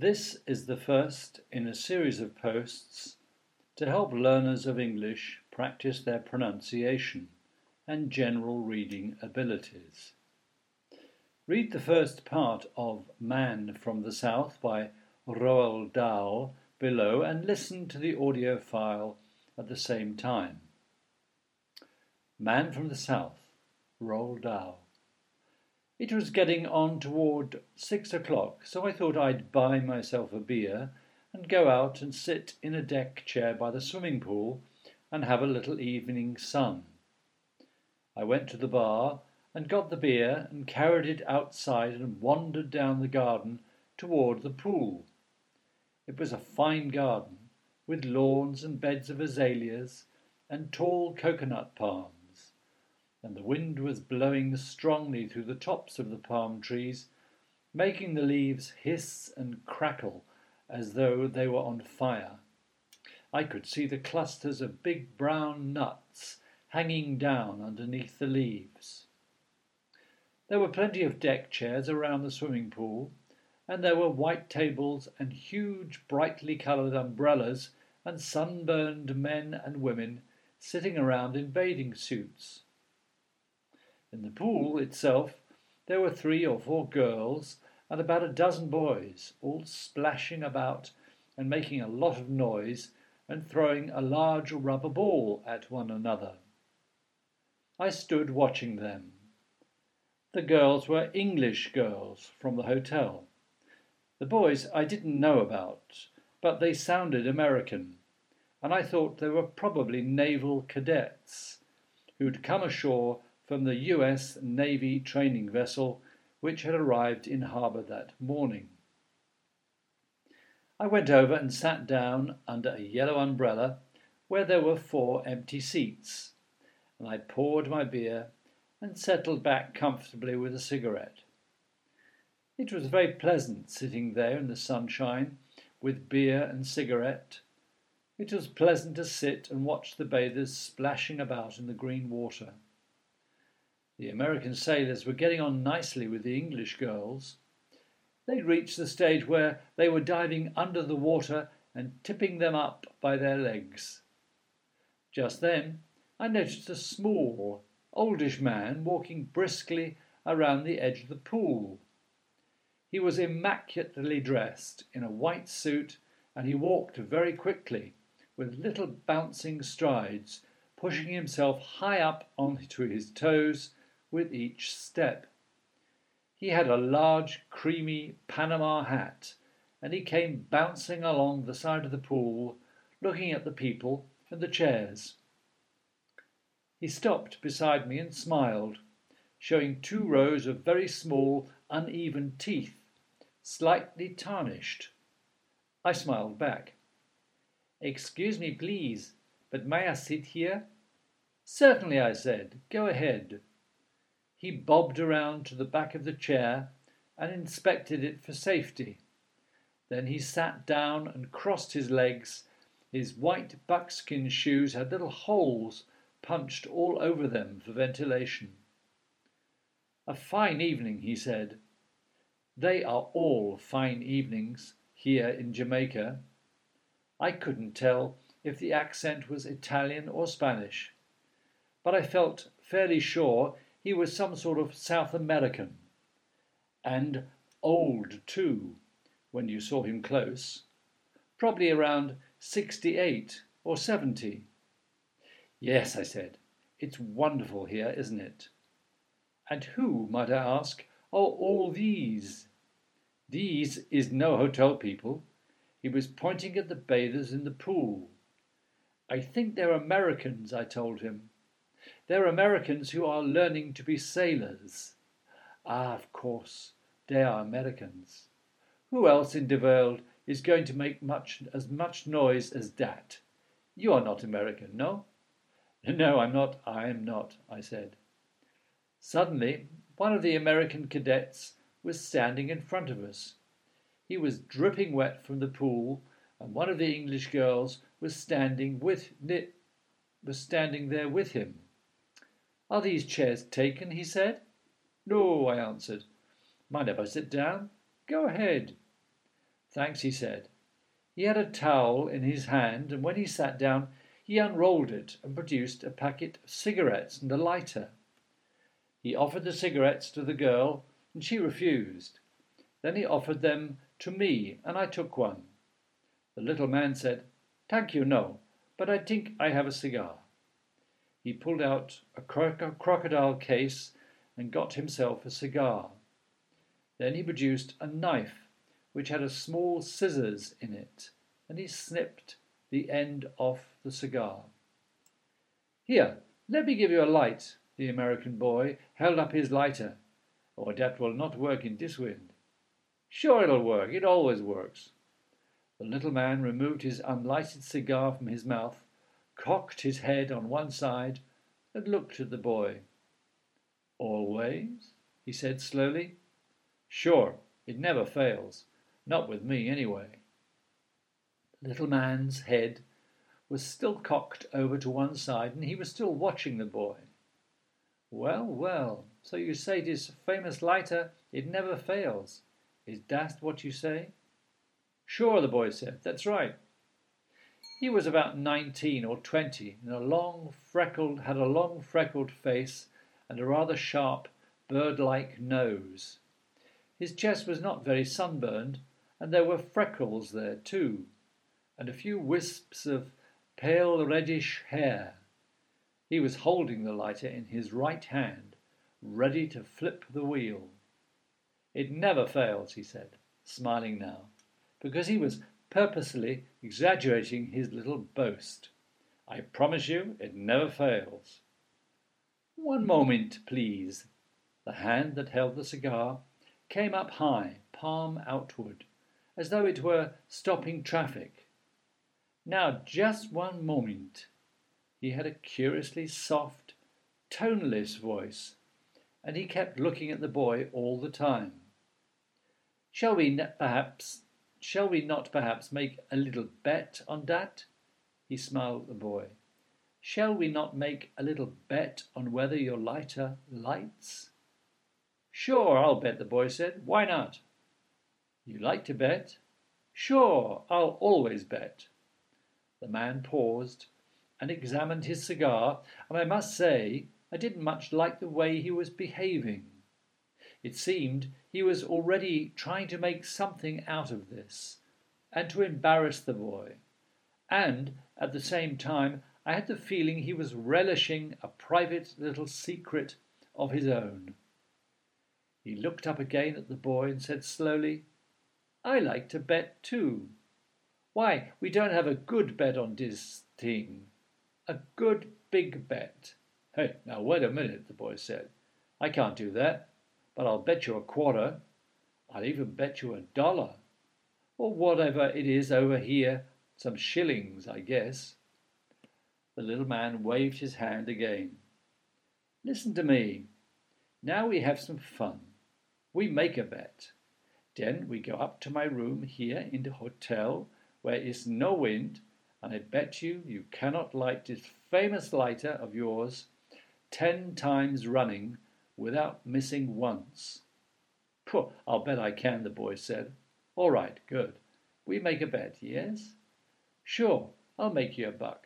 This is the first in a series of posts to help learners of English practice their pronunciation and general reading abilities. Read the first part of Man from the South by Roald Dahl below and listen to the audio file at the same time. Man from the South, Roald Dahl. It was getting on toward 6 o'clock, so I thought I'd buy myself a beer and go out and sit in a deck chair by the swimming pool and have a little evening sun. I went to the bar and got the beer and carried it outside and wandered down the garden toward the pool. It was a fine garden with lawns and beds of azaleas and tall coconut palms, and the wind was blowing strongly through the tops of the palm trees, making the leaves hiss and crackle as though they were on fire. I could see the clusters of big brown nuts hanging down underneath the leaves. There were plenty of deck chairs around the swimming pool, and there were white tables and huge brightly coloured umbrellas and sunburned men and women sitting around in bathing suits. In the pool itself there were 3 or 4 girls and about a dozen boys, all splashing about and making a lot of noise and throwing a large rubber ball at one another. I stood watching them. The girls were English girls from the hotel. The boys I didn't know about, but they sounded American, and I thought they were probably naval cadets who'd come ashore from the US Navy training vessel which had arrived in harbour that morning. I went over and sat down under a yellow umbrella where there were 4 empty seats, and I poured my beer and settled back comfortably with a cigarette. It was very pleasant sitting there in the sunshine with beer and cigarette. It was pleasant to sit and watch the bathers splashing about in the green water. The American sailors were getting on nicely with the English girls. They'd reached the stage where they were diving under the water and tipping them up by their legs. Just then I noticed a small, oldish man walking briskly around the edge of the pool. He was immaculately dressed in a white suit, and he walked very quickly, with little bouncing strides, pushing himself high up onto his toes with each step. He had a large, creamy Panama hat, and he came bouncing along the side of the pool, looking at the people and the chairs. He stopped beside me and smiled, showing 2 rows of very small, uneven teeth, slightly tarnished. I smiled back. "Excuse me, please, but may I sit here?" "Certainly," I said. "Go ahead." He bobbed around to the back of the chair and inspected it for safety. Then he sat down and crossed his legs. His white buckskin shoes had little holes punched all over them for ventilation. "A fine evening," he said. "They are all fine evenings here in Jamaica." I couldn't tell if the accent was Italian or Spanish, but I felt fairly sure he was some sort of South American, and old too, when you saw him close, probably around 68 or 70. "Yes," I said, "it's wonderful here, isn't it?" "And who, might I ask, are all these?" "These is no hotel people." He was pointing at the bathers in the pool. "I think they're Americans," I told him. "They're Americans who are learning to be sailors." "Ah, of course, they are Americans. Who else in the world is going to make as much noise as that? You are not American, no?" "No, I am not," I said. Suddenly, one of the American cadets was standing in front of us. He was dripping wet from the pool, and one of the English girls was standing there with him. "Are these chairs taken?" he said. "No," I answered. "Mind if I sit down?" "Go ahead." Thanks, he said. He had a towel in his hand, and when he sat down, he unrolled it and produced a packet of cigarettes and a lighter. He offered the cigarettes to the girl, and she refused. Then he offered them to me, and I took one. The little man said, "Thank you, no, but I think I have a cigar." He pulled out a crocodile case and got himself a cigar. Then he produced a knife which had a small scissors in it, and he snipped the end off the cigar. "Here, let me give you a light." The American boy held up his lighter. "Oh, that will not work in this wind." "Sure it'll work. It always works." The little man removed his unlighted cigar from his mouth, cocked his head on one side, and looked at the boy. "Always?" he said slowly. "Sure, it never fails. Not with me, anyway." The little man's head was still cocked over to one side, and he was still watching the boy. "Well, well, so you say this famous lighter, it never fails. Is that what you say?" "Sure," the boy said. "That's right." He was about 19 or 20, and had a long freckled face and a rather sharp, bird-like nose. His chest was not very sunburned, and there were freckles there too, and a few wisps of pale reddish hair. He was holding the lighter in his right hand, ready to flip the wheel. "It never fails," he said, smiling now, because he was purposely exaggerating his little boast. "I promise you it never fails." "One moment, please." The hand that held the cigar came up high, palm outward, as though it were stopping traffic. "Now, just one moment." He had a curiously soft, toneless voice, and he kept looking at the boy all the time. Shall we not perhaps make a little bet on that?" He smiled at the boy. "Shall we not make a little bet on whether your lighter lights?" "Sure, I'll bet," the boy said. "Why not?" "You like to bet?" "Sure, I'll always bet." The man paused and examined his cigar, and I must say I didn't much like the way he was behaving. It seemed he was already trying to make something out of this, and to embarrass the boy, and at the same time I had the feeling he was relishing a private little secret of his own. He looked up again at the boy and said slowly, "I like to bet too. Why, we don't have a good bet on this thing. A good big bet." "Hey, now wait a minute," the boy said. "I can't do that, but I'll bet you a quarter. I'll even bet you $1, or whatever it is over here, some shillings, I guess." The little man waved his hand again. "Listen to me. Now we have some fun. We make a bet. Then we go up to my room here in the hotel where is no wind, and I bet you cannot light this famous lighter of yours 10 times running without missing once." "Pooh, I'll bet I can," the boy said. "All right, good. We make a bet, yes?" "Sure, I'll make you $1."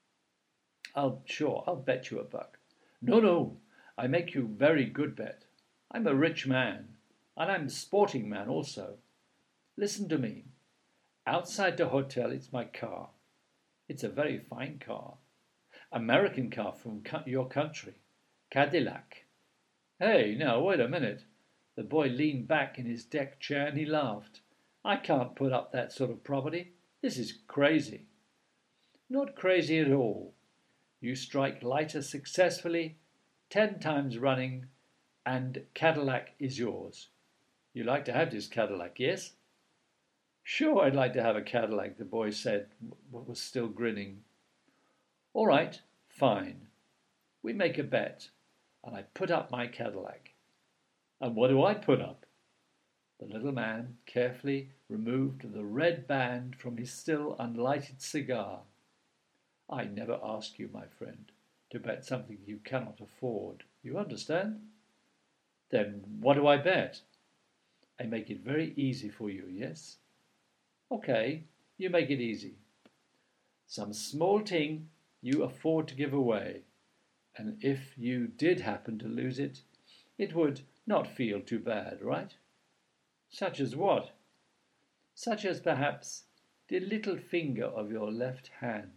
I'll bet you $1." No, I make you very good bet. I'm a rich man, and I'm a sporting man also. Listen to me. Outside the hotel is my car. It's a very fine car. American car from your country. Cadillac. Hey, now, wait a minute. The boy leaned back in his deck chair and he laughed. "I can't put up that sort of property. This is crazy." "Not crazy at all. You strike lighter successfully, 10 times running, and Cadillac is yours. You like to have this Cadillac, yes?" "Sure, I'd like to have a Cadillac," the boy said, but was still grinning. "All right, fine. We make a bet, and I put up my Cadillac." "And what do I put up?" The little man carefully removed the red band from his still unlighted cigar. "I never ask you, my friend, to bet something you cannot afford. You understand?" "Then what do I bet?" "I make it very easy for you, yes?" Okay, you make it easy. Some small thing you afford to give away, and if you did happen to lose it, it would not feel too bad, right? Such as what? Such as perhaps the little finger of your left hand.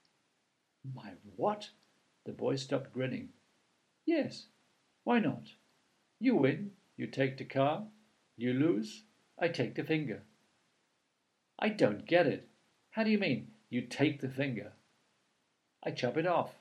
My what? The boy stopped grinning. Yes, why not? You win, you take the car. You lose, I take the finger. I don't get it. How do you mean, you take the finger? I chop it off.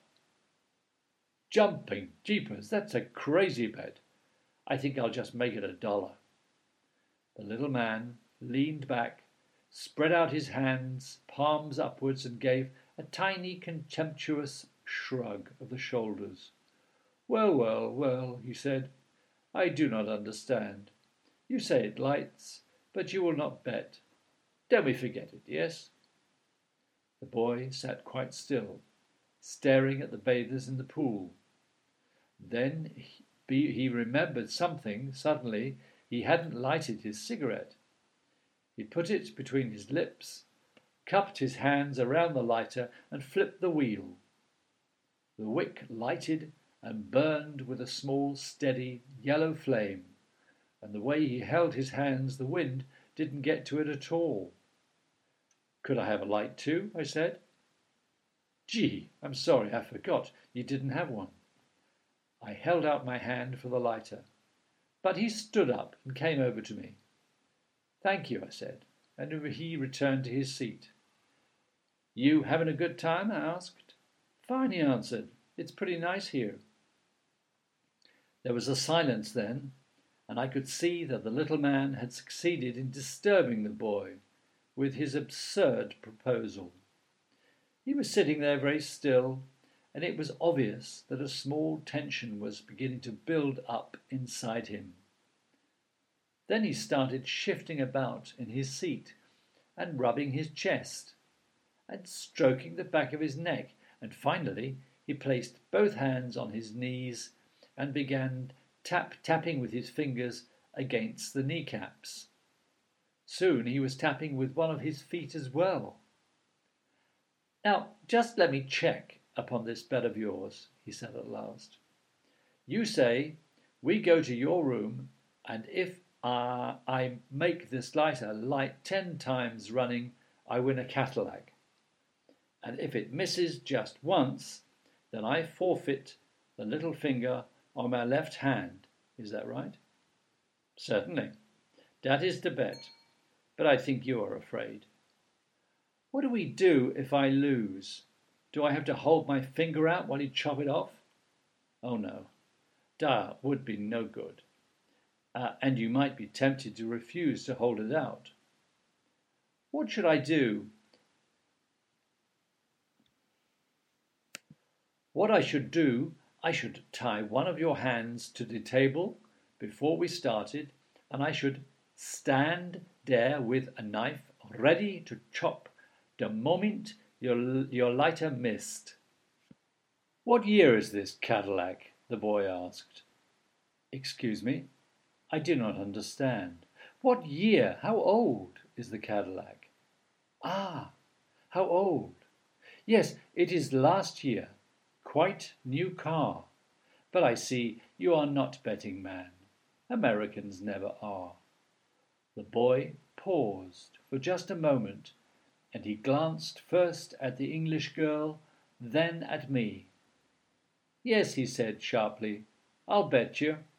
Jumping jeepers, that's a crazy bet. I think I'll just make it $1. The little man leaned back, spread out his hands, palms upwards, and gave a tiny contemptuous shrug of the shoulders. Well, well, well, he said, I do not understand. You say it lights, but you will not bet. Then we forget it, yes? The boy sat quite still, staring at the bathers in the pool. Then he remembered something. Suddenly, he hadn't lighted his cigarette. He put it between his lips, cupped his hands around the lighter, and flipped the wheel. The wick lighted and burned with a small, steady, yellow flame, and the way he held his hands, the wind didn't get to it at all. Could I have a light too? I said. Gee, I'm sorry, I forgot you didn't have one. I held out my hand for the lighter, but he stood up and came over to me. Thank you, I said, and he returned to his seat. You having a good time? I asked. Fine, he answered. It's pretty nice here. There was a silence then, and I could see that the little man had succeeded in disturbing the boy with his absurd proposal. He was sitting there very still, and it was obvious that a small tension was beginning to build up inside him. Then he started shifting about in his seat and rubbing his chest and stroking the back of his neck, and finally he placed both hands on his knees and began tapping with his fingers against the kneecaps. Soon he was tapping with one of his feet as well. Now, just let me check upon this bet of yours, he said at last. You say we go to your room, and if I make this lighter light 10 times running, I win a Cadillac. And if it misses just once, then I forfeit the little finger on my left hand. Is that right? Certainly. That is the bet. But I think you are afraid. What do we do if I lose? Do I have to hold my finger out while you chop it off? Oh no, that would be no good. And you might be tempted to refuse to hold it out. What should I do? What I should do, I should tie one of your hands to the table before we started, and I should stand there with a knife ready to chop the moment your lighter missed. What year is this Cadillac? The boy asked. Excuse me, I do not understand. What year? How old is the Cadillac? Ah, how old? Yes, it is last year. Quite new car. But I see you are not betting man. Americans never are. The boy paused for just a moment, and he glanced first at the English girl, then at me. Yes, he said sharply, I'll bet you.